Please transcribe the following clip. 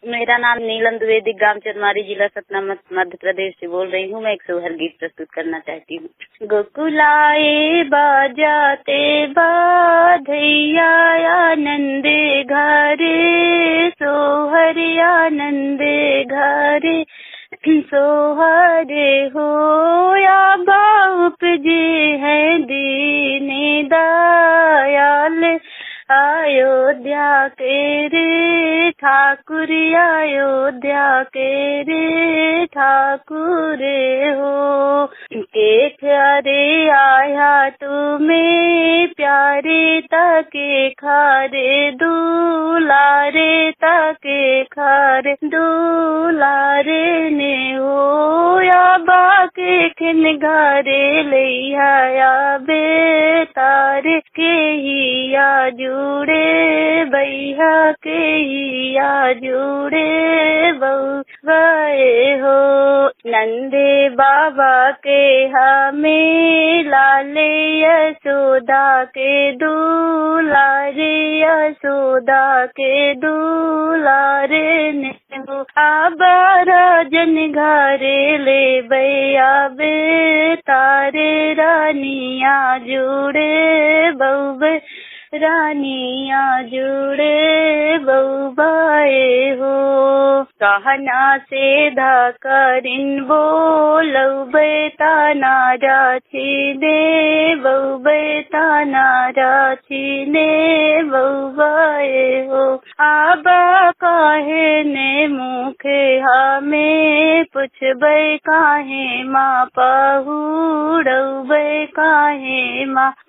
मेरा नाम नीलम द्विवेदी, ग्राम चरमारी, जिला सतना, मध्य प्रदेश से बोल रही हूँ। मैं एक सोहर गीत प्रस्तुत करना चाहती हूँ। गोकुलाए बाजाते बाधैया आनंदे घरे, सोहर आनंदे घरे, सोहरे हो या बाप जी है दीने दयाल, अयोध्या के रे ठाकुर, अयोध्या के रे ठाकुर हो। के प्यारे आया तुम्हें प्यारे तके खारे, दुलारे तके खारे, दुलारे ने हो या बाके खिन घरे लिया बेतारे के ही या जुड़े भैया के ही या जुड़े बहु गए हो। नंदे बाबा के हमें लाले यशोदा के दुलारे, यशोदा के दुलारे ने हो। अब राजन घरे ले भैया बेतारे, रानिया जुड़े बहु, रानिया जुड़े बहु बाए हो। कहना से धकरिन बोलौ बेताना राछी ने बहु, बेताना राछी ने बहु बाए हो। अब काहे ने मुखे हमें पुछबै, काहे माँ पहुड़ौ काहे माँ